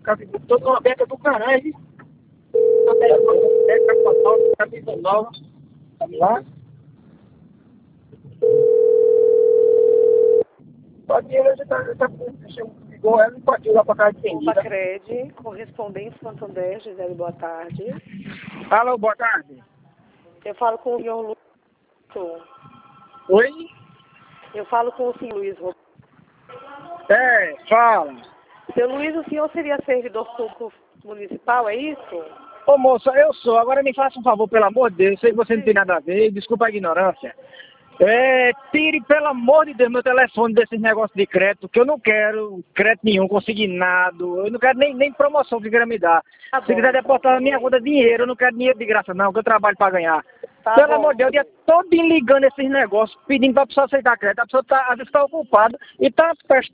Tô numa beca do caralho. Camisa nova. Vamos lá. Pode ir, já tá igual ela, pode ir lá pra casa de quem? Bacred, correspondente Santander, Gisele, boa tarde. Alô, boa tarde. Eu falo com o senhor Luiz. Oi? Eu falo com o senhor Luiz. Fala. Seu Luiz, o senhor seria servidor público municipal, é isso? Ô moça, eu sou. Agora me faça um favor, pelo amor de Deus. Eu sei que você não tem nada a ver. Desculpa a ignorância. Tire, pelo amor de Deus, meu telefone desses negócios de crédito, que eu não quero crédito nenhum, consignado. Eu não quero nem promoção que queira me dar. Tá Se bom, quiser depositar na minha conta dinheiro, eu não quero dinheiro de graça não, que eu trabalho para ganhar. Tá Pelo bom. amor de Deus, o dia todo ligando esses negócios, pedindo para a pessoa aceitar crédito. A pessoa às vezes está ocupada e está